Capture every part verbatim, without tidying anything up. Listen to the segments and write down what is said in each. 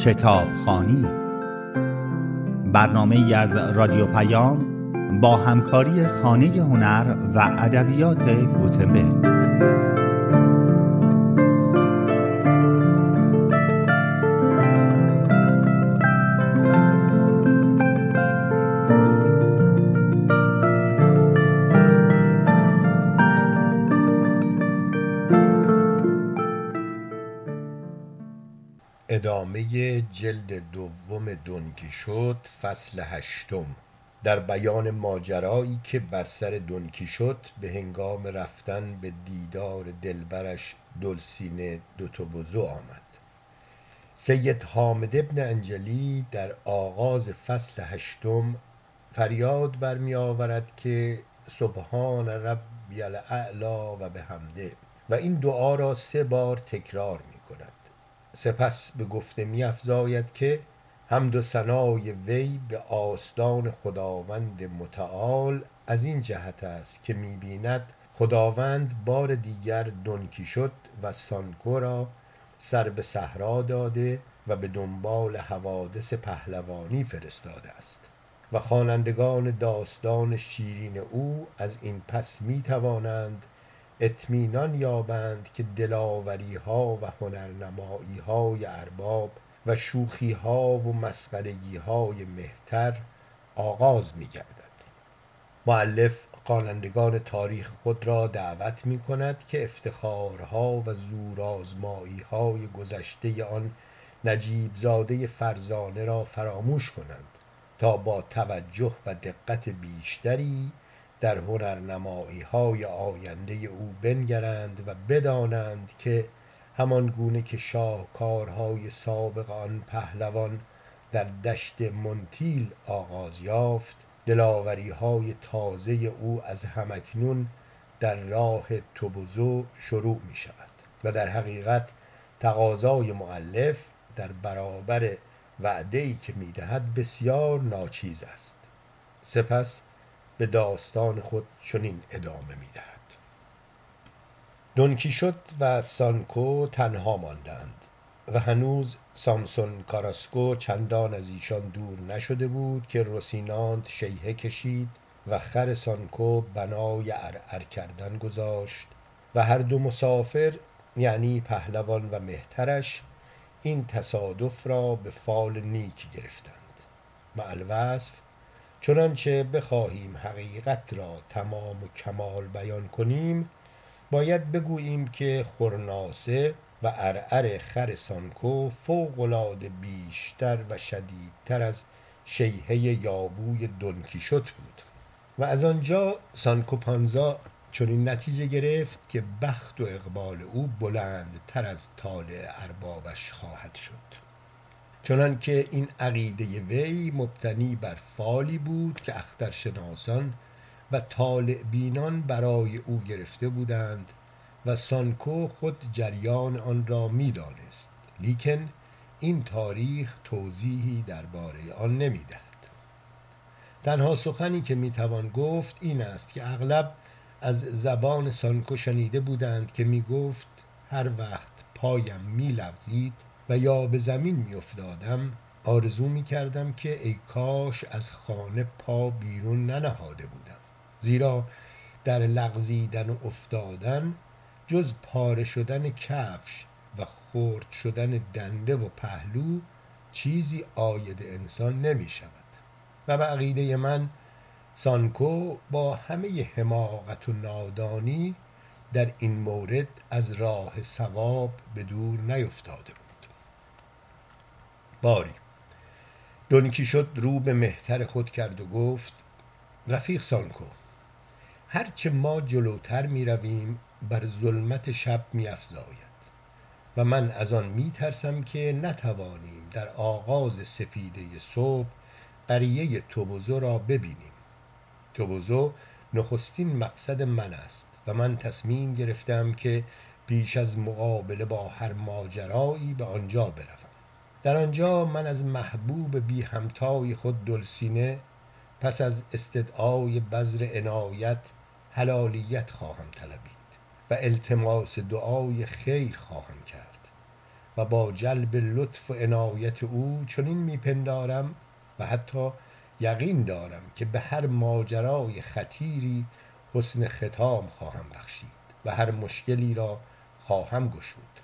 کتابخوانی، برنامه‌ای از رادیو پیام با همکاری خانه هنر و ادبیات گوتنبرگ. ادامه جلد دوم دونکیشوت فصل هشتم در بیان ماجرایی که بر سر دونکیشوت به هنگام رفتن به دیدار دلبرش دولسینه دو توبوزو آمد. سید حامد ابن انجلی در آغاز فصل هشتم فریاد برمی آورد که سبحان ربی الاعلی و بحمده و این دعا را سه بار تکرار می کند. سپس به گفته می افزاید که حمد و ثنای وی به آستان خداوند متعال از این جهت است که می بیند خداوند بار دیگر دونکیشوت و سانکو را سر به صحرا داده و به دنبال حوادث پهلوانی فرستاده است و خوانندگان داستان شیرین او از این پس می توانند اطمینان یابند که دلاوری ها و هنرنمایی های ارباب و شوخی ها و مسخرگی های مهتر آغاز می گردد. مؤلف خوانندگان تاریخ خود را دعوت می کند که افتخارها و زورآزمایی های گذشته آن نجیب زاده فرزانه را فراموش کنند تا با توجه و دقت بیشتری در هنرنمایی های آینده او بنگرند و بدانند که همان گونه که شاهکارهای سابق آن پهلوان در دشت منتیل آغاز یافت، دلاوری های تازه او از همکنون در راه توبوزو شروع می شود و در حقیقت تقاضای مؤلف در برابر وعده‌ای که می دهد بسیار ناچیز است. سپس به داستان خود چنین ادامه می دهد. دونکیشوت و سانکو تنها ماندند و هنوز سامسون کاراسکو چندان از ایشان دور نشده بود که روسینانت شیهه کشید و خر سانکو بنای عرعر کردن گذاشت و هر دو مسافر یعنی پهلوان و مهترش این تصادف را به فال نیک گرفتند. مع الوصف چنانچه بخواهیم حقیقت را تمام و کمال بیان کنیم باید بگوییم که خرناسه و عرعر خر سانکو فوق‌العاده بیشتر و شدیدتر از شیهه یابوی دونکیشوت بود و از آنجا سانکو پانزا چنین نتیجه گرفت که بخت و اقبال او بلندتر از طالع اربابش خواهد شد، چنان که این عقیده وی مبتنی بر فالی بود که اخترشناسان و طالع بینان برای او گرفته بودند و سانکو خود جریان آن را می دانست، لیکن این تاریخ توضیحی درباره آن نمی دهد. تنها سخنی که می توان گفت این است که اغلب از زبان سانکو شنیده بودند که می گفت هر وقت پایم می لغزید و یا به زمین می افتادم آرزو می کردم که ای کاش از خانه پا بیرون ننهاده بودم، زیرا در لغزیدن و افتادن جز پاره شدن کفش و خرد شدن دنده و پهلو چیزی عاید انسان نمی شود و به عقیده من سانکو با همه حماقت و نادانی در این مورد از راه صواب به دور نیفتاده بود. باری دونکیشوت رو به مهتر خود کرد و گفت رفیق سانکو، هرچه ما جلوتر می رویم بر ظلمت شب می افزاید و من از آن می ترسم که نتوانیم در آغاز سپیده صبح قریه توبوزو را ببینیم. توبوزو نخستین مقصد من است و من تصمیم گرفتم که پیش از مقابله با هر ماجرایی به آنجا بروم. در آنجا من از محبوب بی همتای خود دولسینه پس از استدعای بذر عنایت حلالیت خواهم طلبید و التماس دعای خیر خواهم کرد و با جلب لطف و عنایت او چنین میپندارم و حتی یقین دارم که به هر ماجرای خطیری حسن ختام خواهم بخشید و هر مشکلی را خواهم گشود.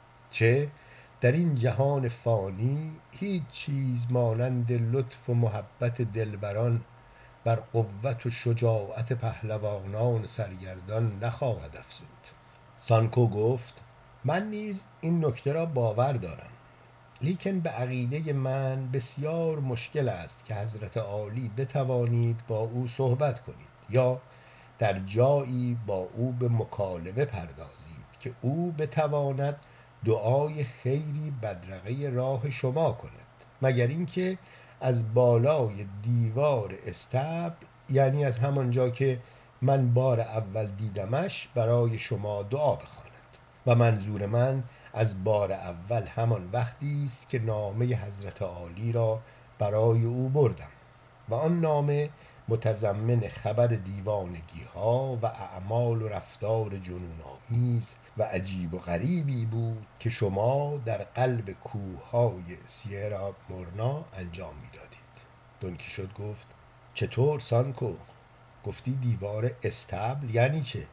چه در این جهان فانی هیچ چیز مانند لطف و محبت دلبران بر قوت و شجاعت پهلوانان سرگردان نخواهد افزود. سانکو گفت: من نیز این نکته را باور دارم، لیکن به عقیده من بسیار مشکل است که حضرت عالی بتوانید با او صحبت کنید یا در جایی با او به مکالمه پردازید که او بتواند دعای خیری بدرقه راه شما کند، مگر اینکه از بالای دیوار استبل، یعنی از همانجا که من بار اول دیدمش، برای شما دعا بخواند. و منظور من از بار اول همان وقتی است که نامه حضرت عالی را برای او بردم و آن نامه متضمن خبر دیوانگی ها و اعمال و رفتار جنون آمیز و عجیب و غریبی بود که شما در قلب کوههای سیرا مورنا انجام میدادید. دون کیشوت گفت: چطور سانکو؟ گفتی دیوار استبل یعنی چه؟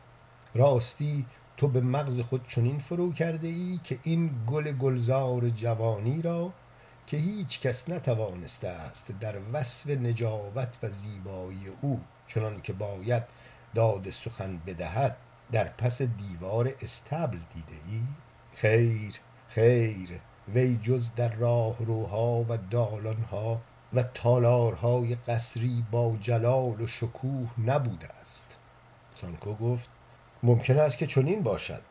راستی تو به مغز خود چنین فرو کرده ای که این گل گلزار جوانی را که هیچ کس نتوانسته است در وصف نجابت و زیبایی او چنان که باید داد سخن بدهد در پس دیوار استبل دیده ای؟ خیر خیر، وی جز در راهروها و دالانها و تالارهای قصری با جلال و شکوه نبوده است. سانکو گفت: ممکن است که چنین باشد،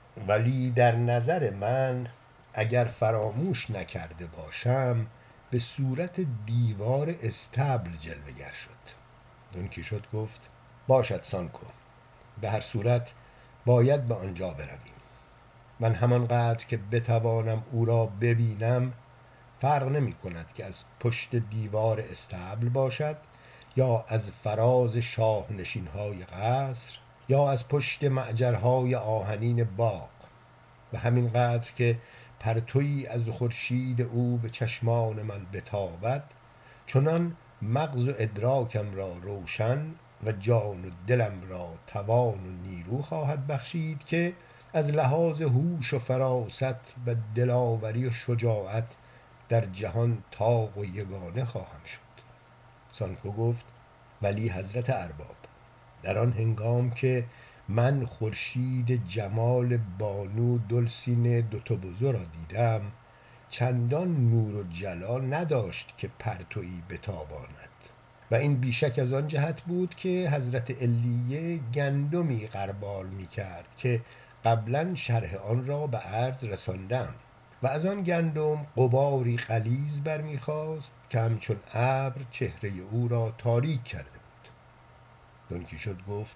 ولی در نظر من اگر فراموش نکرده باشم به صورت دیوار استبل جلوه‌گر شد. دون کیشوت گفت: باشد سانکو، به هر صورت باید به آنجا برویم. من همانقدر که بتوانم او را ببینم، فرق نمی کند که از پشت دیوار استبل باشد یا از فراز شاه نشین‌های قصر یا از پشت معجرهای آهنین باغ، و همینقدر که پرتویی از خورشید او به چشمان من بتابد، چنان مغز و ادراکم را روشن و جان و دلم را توان و نیرو خواهد بخشید که از لحاظ هوش و فراست و دلاوری و شجاعت در جهان طاق و یگانه خواهم شد. سانکو گفت: ولی حضرت ارباب، در آن هنگام که من خورشید جمال بانو دلسینه دوتوبوزو را دیدم، چندان نور و جلال نداشت که پرتویی بتاباند، و این بیشک از آن جهت بود که حضرت علیه گندمی غربال می کرد که قبلا شرح آن را به عرض رساندم، و از آن گندم غباری غلیظ برمیخاست که همچون ابر چهره او را تاریک کرده بود. دون کیشوت گفت: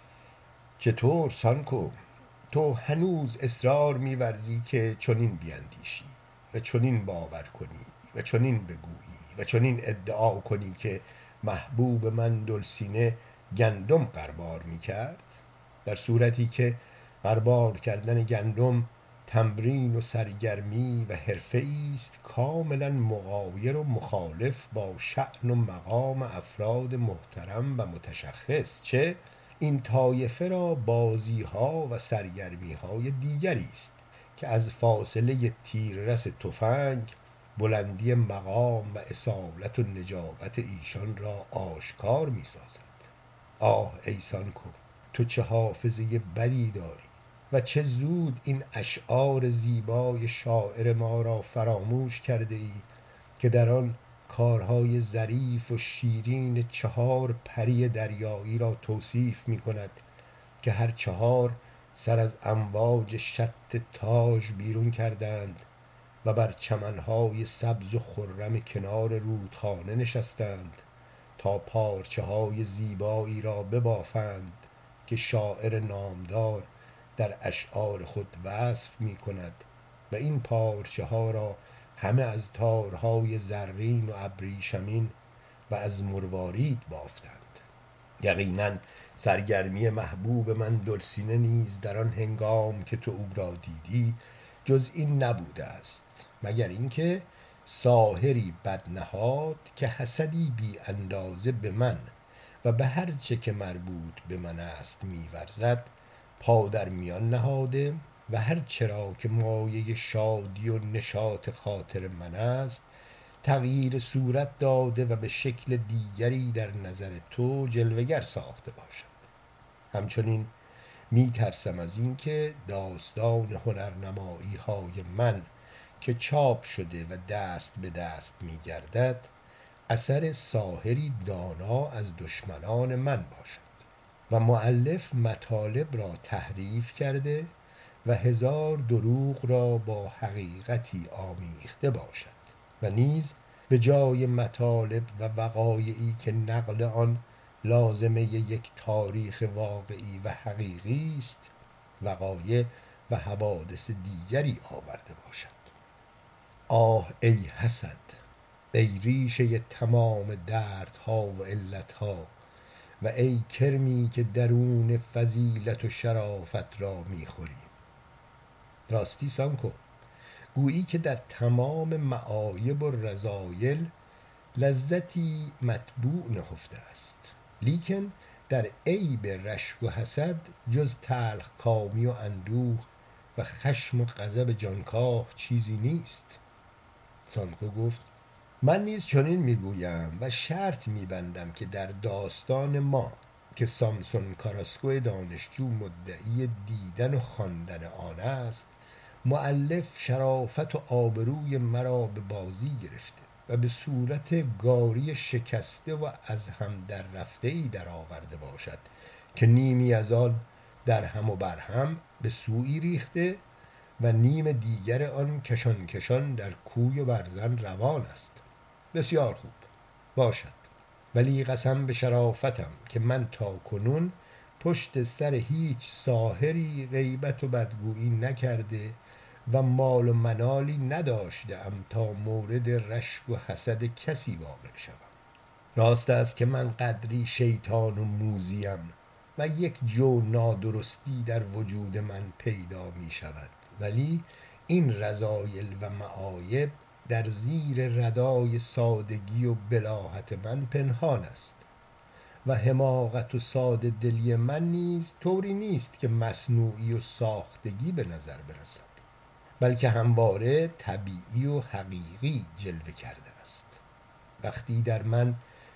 چطور سانکو؟ تو هنوز اصرار می‌ورزی که چنین بیندیشی و چنین باور کنی و چنین بگویی و چنین ادعا کنی که محبوب من دلسینه گندم غربال می‌کرد، در صورتی که غربال کردن گندم تمرین و سرگرمی و حرفه‌ای است کاملا مغایر و مخالف با شأن و مقام افراد محترم و متشخص، چه این طایفه را بازی‌ها و سرگرمی‌های دیگری است که از فاصله تیررس تفنگ بلندی مقام و اصالت و نجابت ایشان را آشکار می‌سازد. آه ای سانکو، تو چه حافظه بدی داری و چه زود این اشعار زیبای شاعر ما را فراموش کرده ای که در آن کارهای ظریف و شیرین چهار پری دریایی را توصیف می کند که هر چهار سر از امواج شط تاج بیرون کردند و بر چمنهای سبز و خرم کنار رودخانه نشستند تا پارچه های زیبایی را ببافند که شاعر نامدار در اشعار خود وصف می کند، و این پارچه ها را همه از تارهای زرین و ابریشمین و از مروارید بافتند. یقینا سرگرمی محبوب من دلسینه نیز در آن هنگام که تو او را دیدی جز این نبوده است، مگر اینکه ساحری بدنهاد که حسدی بی اندازه به من و به هر چه که مربوط به من است می‌ورزد پا در میان نهاده و هر چرا که مایه شادی و نشاط خاطر من است تغییر صورت داده و به شکل دیگری در نظر تو جلوه‌گر ساخته باشد. همچنین می ترسم از این که داستان هنرنمایی های من که چاپ شده و دست به دست می گردد اثر ساحری دانا از دشمنان من باشد و مؤلف مطالب را تحریف کرده و هزار دروغ را با حقیقتی آمیخته باشد و نیز به جای مطالب و وقایعی که نقل آن لازمه یک تاریخ واقعی و حقیقی است وقایع و حوادث دیگری آورده باشد. آه ای حسد، ای ریشه تمام دردها و علتها و ای کرمی که درون فضیلت و شرافت را میخوری. راستی سانکو، گویی که در تمام معایب و رذایل لذتی مطبوع نهفته است، لیکن در عیب رشک و حسد جز تلخ کامی و اندوه و خشم و غضب جانکاه چیزی نیست. سانکو گفت من نیز چنین میگویم و شرط میبندم که در داستان ما که سامسون کاراسکو دانشجو مدعی دیدن و خواندن آن است مؤلف شرافت و آبروی مرا به بازی گرفته و به صورت گاری شکسته و از هم در رفته ای در آورده باشد که نیمی از آن در هم و بر هم به سوی ریخته و نیم دیگر آن کشان کشان در کوی و برزن روان است. بسیار خوب باشد، ولی قسم به شرافتم که من تا کنون پشت سر هیچ ساحری غیبت و بدگویی نکرده و مال و منالی نداشته ام تا مورد رشک و حسد کسی واقع شوم. راست است که من قدری شیطان و موذیم و یک جو نادرستی در وجود من پیدا می شود، ولی این رذایل و معایب در زیر ردای سادگی و بلاهت من پنهان است و حماقت و ساده دلی من نیز طوری نیست که مصنوعی و ساختگی به نظر برسد، بلکه همواره طبیعی و حقیقی جلوه کرده است. وقتی در من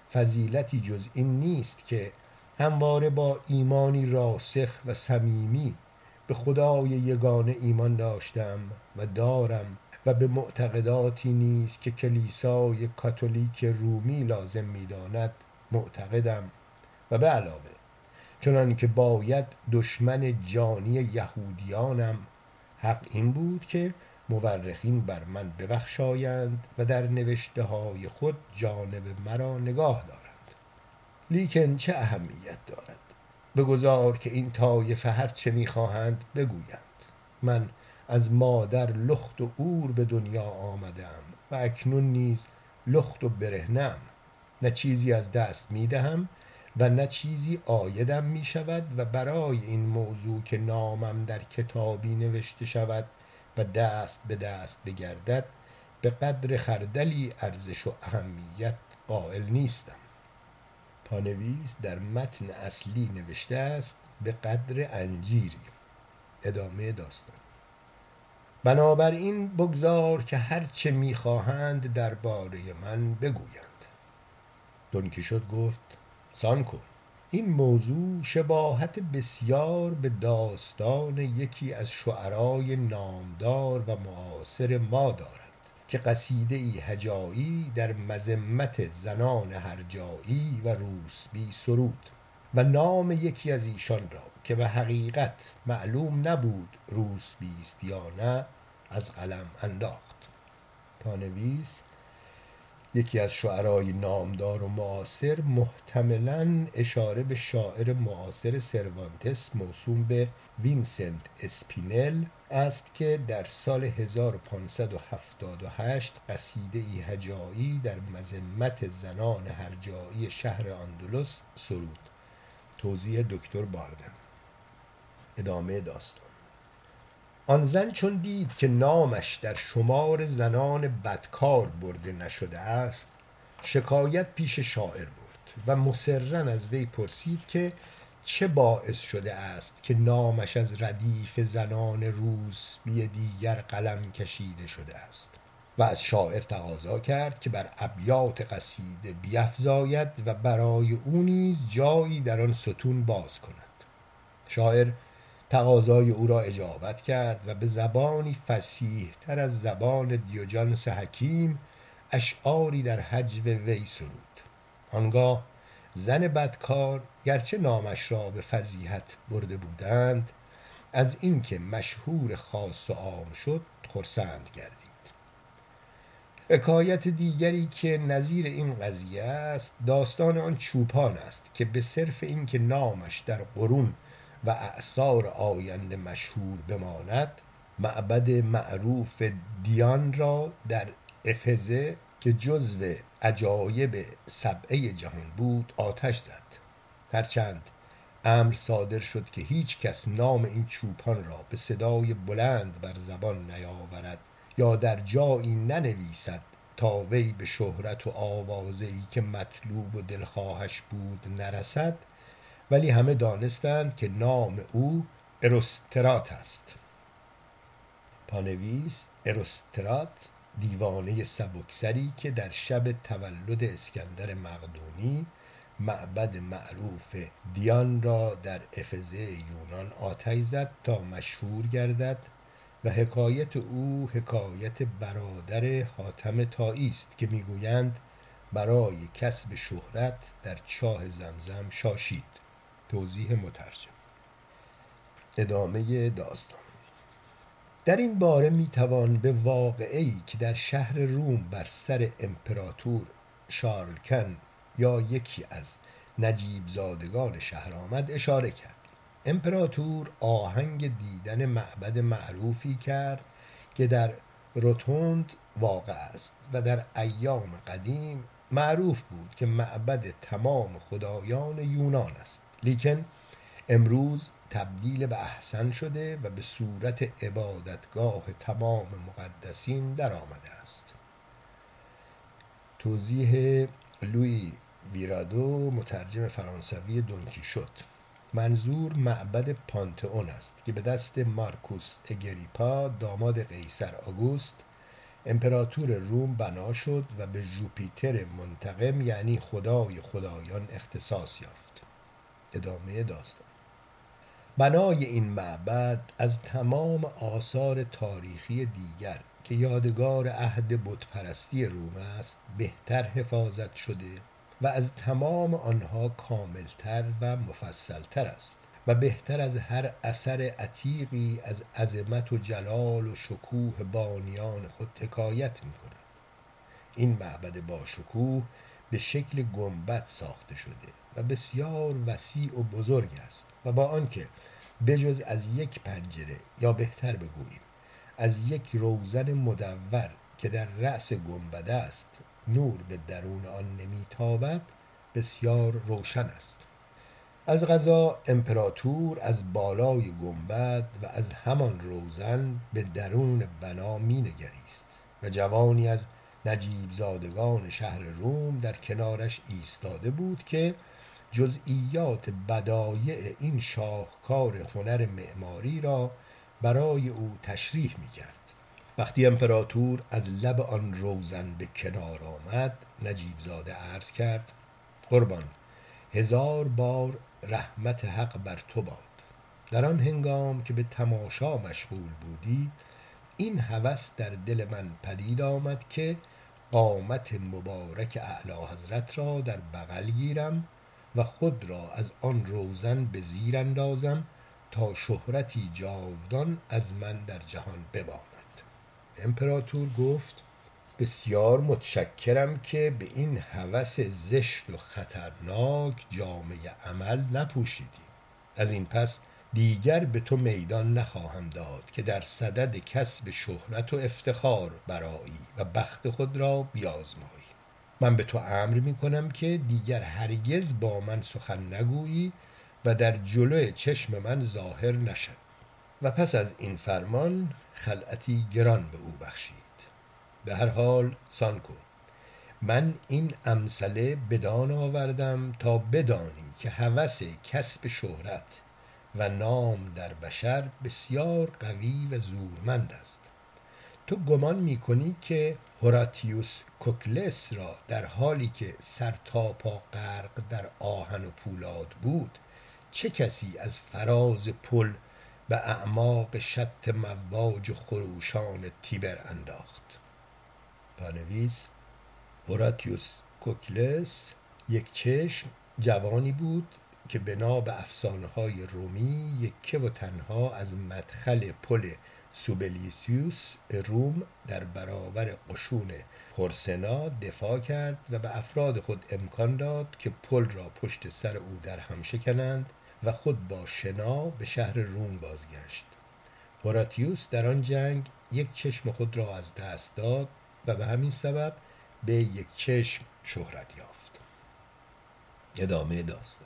فضیلتی جز این نیست که همواره با ایمانی راسخ و صمیمی به خدای یگانه ایمان داشتم و دارم و به معتقداتی نیز که کلیسای کاتولیک رومی لازم می‌داند معتقدم و به علاوه چنان که باید دشمن جانی یهودیانم، حق این بود که مورخین بر من ببخشایند و در نوشته های خود جانب مرا نگاه دارند. لیکن چه اهمیت دارد؟ بگذار که این طایفه هر چه می‌خواهند بگویند. من از مادر لخت و عور به دنیا آمدم و اکنون نیز لخت و برهنم، نه چیزی از دست می‌دهم و نه چیزی عایدم می شود و برای این موضوع که نامم در کتابی نوشته شود و دست به دست بگردد به قدر خردلی ارزش و اهمیت قائل نیستم. پانویس در متن اصلی نوشته است به قدر انجیری. ادامه داستان. بنابراین بگذار که هر چه می خواهند درباره من بگویند. دون کیشوت گفت سانکو، این موضوع شباهت بسیار به داستان یکی از شعرای نامدار و معاصر ما دارد که قصیده ای هجایی در مذمت زنان هرجایی و روسبی سرود و نام یکی از ایشان را که به حقیقت معلوم نبود روسبی است یا نه از قلم انداخت. پانویس یکی از شعرای نامدار و معاصر محتملاً اشاره به شاعر معاصر سروانتس موسوم به وینسنت اسپینل است که در سال هزار و پانصد و هفتاد و هشت قصیده ای هجایی در مذمت زنان هرجایی شهر اندلس سرود. توضیح دکتر باردن. ادامه داستان. آن زن چون دید که نامش در شمار زنان بدکار برده نشده است، شکایت پیش شاعر برد و مصرا از وی پرسید که چه باعث شده است که نامش از ردیف زنان روسبی دیگر قلم کشیده شده است، و از شاعر تقاضا کرد که بر ابیات قصیده بیفزاید و برای او نیز جایی در آن ستون باز کند. شاعر تقاضای او را اجابت کرد و به زبانی فصیح تر از زبان دیوجانس حکیم اشعاری در هجو وی سرود. آنگاه زن بدکار گرچه نامش را به فضیحت برده بودند، از اینکه مشهور خاص و عام شد خرسند گردید. حکایت دیگری که نظیر این قضیه است داستان آن چوپان است که به صرف اینکه نامش در قرون و اعصار آینده مشهور بماند، معبد معروف دیان را در افزه که جزو عجایب سبعه جهان بود آتش زد. هرچند امر صادر شد که هیچ کس نام این چوپان را به صدای بلند بر زبان نیاورد یا در جایی ننویسد تا وی به شهرت و آوازه‌ای که مطلوب و دلخواهش بود نرسد، ولی همه دانستند که نام او اروسترات است. پانویس اروسترات دیوانه سبکسری که در شب تولد اسکندر مقدونی معبد معروف دیان را در افزه یونان آتش زد تا مشهور گردد و حکایت او حکایت برادر حاتم طایی است که میگویند برای کسب شهرت در چاه زمزم شاشید. توضیح مترجم. ادامه داستان. در این باره میتوان به واقعه‌ای که در شهر روم بر سر امپراتور شارلکن یا یکی از نجیب زادگان شهر آمد اشاره کرد. امپراتور آهنگ دیدن معبد معروفی کرد که در روتوند واقع است و در ایام قدیم معروف بود که معبد تمام خدایان یونان است، لیکن امروز تبدیل به احسن شده و به صورت عبادتگاه تمام مقدسین در آمده است. توضیح لویی ویرادو مترجم فرانسوی دونکیشوت. منظور معبد پانتئون است که به دست مارکوس اگریپا داماد قیصر آگوست امپراتور روم بنا شد و به ژوپیتر منتقم یعنی خدای خدایان اختصاص یافت. ادامه داستان. بنای این معبد از تمام آثار تاریخی دیگر که یادگار عهد بتپرستی روم است بهتر حفاظت شده و از تمام آنها کاملتر و مفصلتر است و بهتر از هر اثر عتیقی از عظمت و جلال و شکوه بانیان خود حکایت می کند. این معبد با شکوه به شکل گنبد ساخته شده و بسیار وسیع و بزرگ است و با آنکه بجز از یک پنجره یا بهتر بگوییم از یک روزن مدور که در رأس گنبد است نور به درون آن نمیتابد، بسیار روشن است. از قضا امپراتور از بالای گنبد و از همان روزن به درون بنا می نگریست و جوانی از نجیب زادگان شهر روم در کنارش ایستاده بود که جزئیات بدایع این شاهکار هنر معماری را برای او تشریح می کرد. وقتی امپراتور از لب آن روزن به کنار آمد نجیب زاده عرض کرد: قربان، هزار بار رحمت حق بر تو باد. در آن هنگام که به تماشا مشغول بودی این هوس در دل من پدید آمد که قامت مبارک اعلی حضرت را در بغل گیرم و خود را از آن روزن به زیر اندازم تا شهرتی جاودان از من در جهان بماند. امپراتور گفت: بسیار متشکرم که به این هوس زشت و خطرناک جامه عمل نپوشیدی. از این پس دیگر به تو میدان نخواهم داد که در صدد کسب شهرت و افتخار برآیی و بخت خود را بیازمایی. من به تو امر می کنم که دیگر هرگز با من سخن نگویی و در جلوی چشم من ظاهر نشوی. و پس از این فرمان خلعتی گران به او بخشید. به هر حال سانکو، من این امثله بدان آوردم تا بدانی که هوس کسب شهرت و نام در بشر بسیار قوی و زورمند است. تو گمان می کنی که هوراتیوس کوکلس را در حالی که سر تا پا غرق در آهن و پولاد بود، چه کسی از فراز پل به اعماق شط مواج و خروشان تیبر انداخت؟ پانویس: هوراتیوس کوکلس یک چشم جوانی بود که بنا به افسانه های رومی یکه و تنها از مدخل پل سوبلیسیوس روم در برابر قشون پرسنا دفاع کرد و به افراد خود امکان داد که پل را پشت سر او در هم شکنند و خود با شنا به شهر روم بازگشت. هوراتیوس در آن جنگ یک چشم خود را از دست داد و به همین سبب به یک چشم شهرت یافت. ادامه داستان.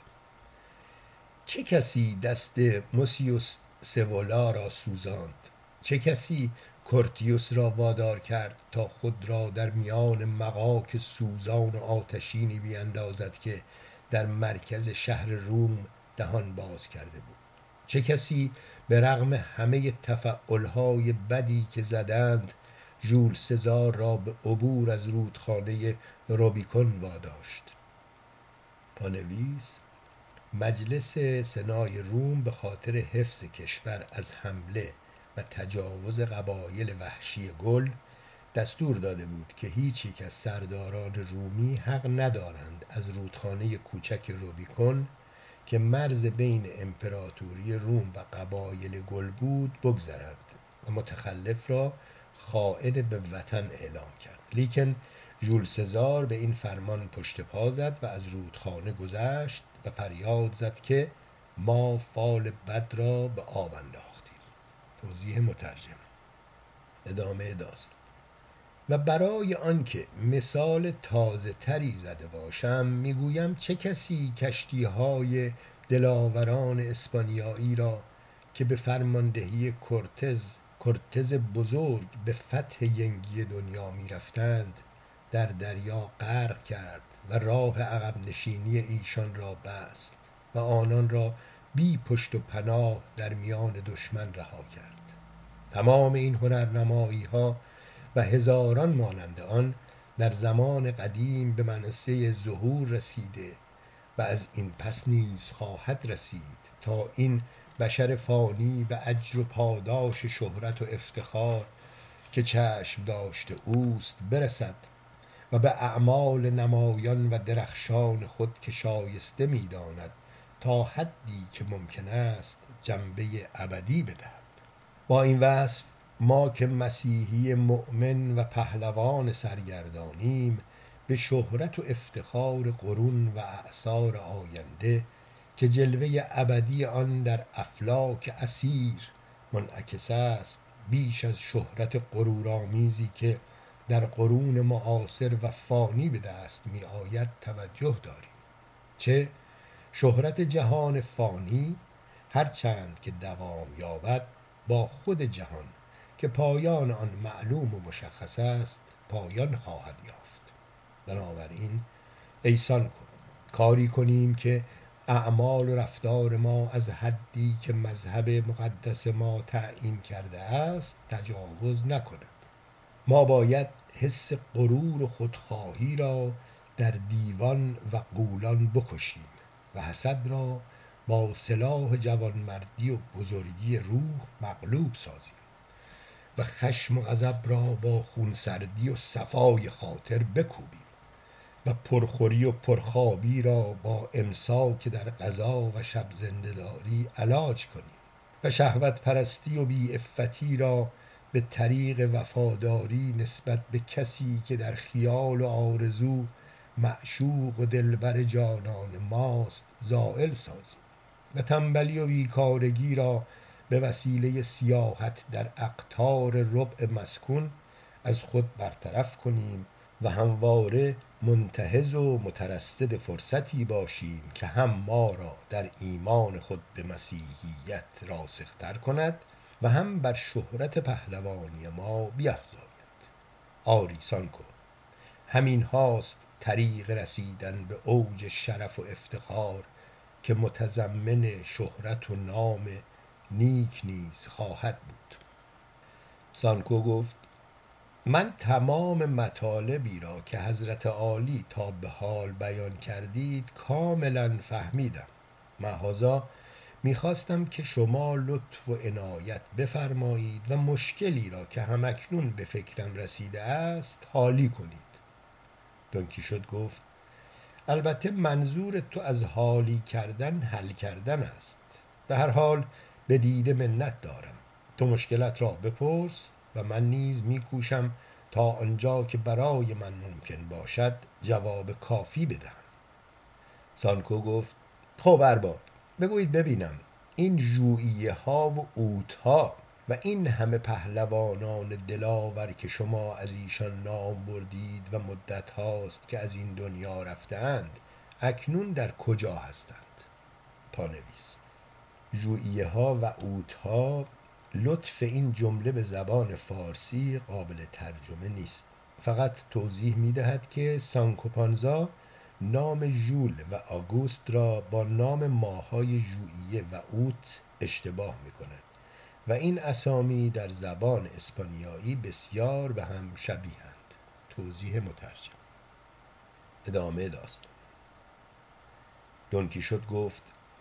چه کسی دست موسیوس سوولا را سوزاند؟ چه کسی کورتیوس را وادار کرد تا خود را در میان مغاک سوزان و آتشینی بیندازد که در مرکز شهر روم دهان باز کرده بود؟ چه کسی به رغم همه تفعلهای بدی که زدند ژول سزار را به عبور از رودخانه روبیکون واداشت؟ پانویس: مجلس سنای روم به خاطر حفظ کشور از حمله و تجاوز قبایل وحشی گل دستور داده بود که هیچ یک از سرداران رومی حق ندارند از رودخانه کوچک روبیکون که مرز بین امپراتوری روم و قبایل گل بود بگذرند و متخلف را خائن به وطن اعلام کرد. لیکن ژول سزار به این فرمان پشت پا زد و از رودخانه گذشت و فریاد زد که ما فال بد را به آب انداختیم. توضیح مترجم. ادامه داستان. و برای آنکه مثال تازه تری زده باشم میگویم چه کسی کشتی های دلاوران اسپانیایی را که به فرماندهی کورتز کورتز بزرگ به فتح ینگی دنیا می رفتند در دریا غرق کرد و راه عقب نشینی ایشان را بست و آنان را بی پشت و پناه در میان دشمن رها کرد. تمام این هنرنمایی ها و هزاران مانند آن در زمان قدیم به منصه ظهور رسیده و از این پس نیز خواهد رسید تا این بشر فانی به اجر و پاداش شهرت و افتخار که چشم داشته اوست برسد و به اعمال نمایان و درخشان خود که شایسته می داند تا حدی که ممکن است جنبه ابدی بدهد. با این وصف ما که مسیحی مؤمن و پهلوان سرگردانیم به شهرت و افتخار قرون و اعصار آینده که جلوه ابدی آن در افلاک اسیر منعکس است بیش از شهرت غرورآمیزی که در قرون معاصر و فانی به دست می آید توجه داریم. چه شهرت جهان فانی هرچند که دوام یابد با خود جهان که پایان آن معلوم و مشخص است پایان خواهد یافت. بنابراین ای سانکو، کاری کنیم که اعمال و رفتار ما از حدی که مذهب مقدس ما تعیین کرده است تجاوز نکند. ما باید حس غرور و خودخواهی را در دیوان و غولان بکشیم و حسد را با سلاح جوانمردی و بزرگی روح مغلوب سازیم و خشم و غضب را با خونسردی و صفای خاطر بکوبیم و پرخوری و پرخوابی را با امساک در غذا و شب زنده‌داری علاج کنیم و شهوت پرستی و بی عفتی را به طریق وفاداری نسبت به کسی که در خیال و آرزو معشوق و دلبر جانان ماست زائل سازیم و تنبلی و بیکارگی را به وسیله سیاحت در اقطار ربع مسکون از خود برطرف کنیم و همواره منتهض و مترصد فرصتی باشیم که هم ما را در ایمان خود به مسیحیت راسخ‌تر کند و هم بر شهرت پهلوانی ما بیفزاید. آری سانکو، همین هاست طریق رسیدن به اوج شرف و افتخار که متضمن شهرت و نام نیک نیز خواهد بود. سانکو گفت من تمام مطالبی را که حضرت عالی تا به حال بیان کردید کاملا فهمیدم. محاذا میخواستم که شما لطف و عنایت بفرمایید و مشکلی را که همکنون به فکرم رسیده است حالی کنید. دون کیشوت گفت البته منظور تو از حالی کردن حل کردن است. به هر حال به دیده منت دارم. تو مشکلت را بپرس و من نیز میکوشم تا آنجا که برای من ممکن باشد جواب کافی بدهم. سانکو گفت خب ارباب، بگویید ببینم این ژوئیه ها و اوت ها و این همه پهلوانان دلاور که شما از ایشان نام بردید و مدت هاست که از این دنیا رفتند اکنون در کجا هستند؟ پانویس: ژوئیه ها و اوت ها، لطف این جمله به زبان فارسی قابل ترجمه نیست. فقط توضیح می دهد که سانکو پانزا نام ژول و آگوست را با نام ماهای ژوئیه و اوت اشتباه می کند و این اسامی در زبان اسپانیایی بسیار به هم شبیهند. توضیح مترجم. ادامه داستان. دون کیشوت گفت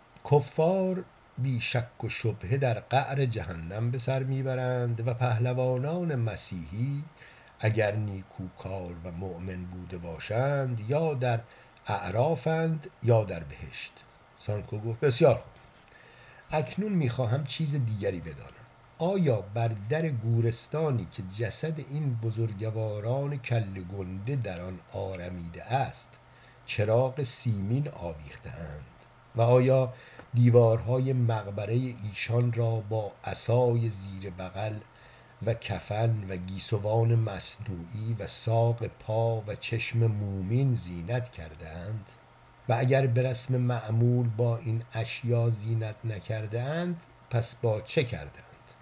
کفار بی شک و شبهه در قعر جهنم به سر میبرند و پهلوانان مسیحی اگر نیکوکار و مؤمن بوده باشند یا در اعرافند یا در بهشت. سانکو گفت بسیار خوب. اکنون میخواهم چیز دیگری بدانم. آیا بر در گورستانی که جسد این بزرگواران کله گنده در آن آرمیده است چراغ سیمین آویخته‌اند و آیا دیوارهای مقبره ایشان را با عصای زیر بغل و کفن و گیسوان مصنوعی و ساق پا و چشم مومین زینت کرده‌اند؟ و اگر به رسم معمول با این اشیا زینت نکرده‌اند پس با چه کردند؟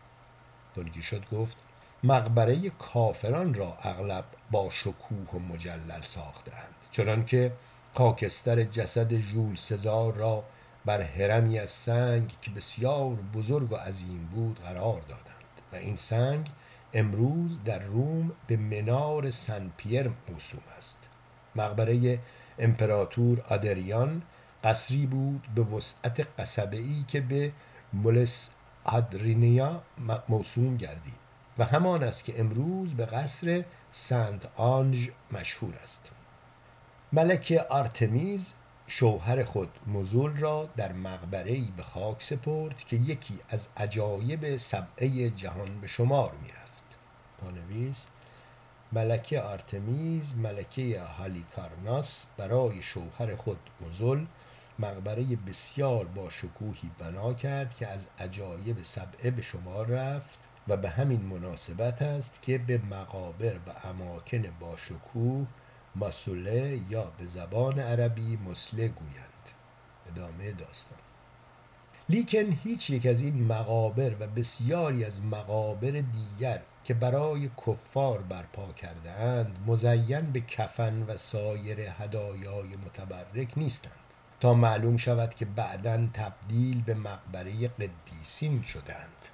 دون کیشوت گفت مقبره کافران را اغلب با شکوه و مجلل ساختند، چنانکه خاکستر جسد ژول سزار را بر هرمی از سنگ که بسیار بزرگ و عظیم بود قرار دادند و این سنگ امروز در روم به منار سن پیر موسوم است. مقبره امپراتور آدریان قصری بود به وسعت قصبه‌ای که به مولس آدرینیا موسوم گردید و همان است که امروز به قصر سنت آنژ مشهور است. ملکه آرتمیز شوهر خود مزول را در مقبره‌ای به خاک سپرد که یکی از عجایب سبعه جهان به شمار می‌رفت. پانویس: ملکه آرتمیز ملکه هالیکارناس برای شوهر خود مزول مقبره بسیار با شکوهی بنا کرد که از عجایب سبعه به شمار رفت و به همین مناسبت است که به مقابر و اماکن با شکوه ماسوله یا به زبان عربی مسله گویند. ادامه داستان. لیکن هیچ یک از این مقابر و بسیاری از مقابر دیگر که برای کفار برپا کرده اند مزین به کفن و سایر هدایای متبرک نیستند تا معلوم شود که بعداً تبدیل به مقبره قدیسین شدند.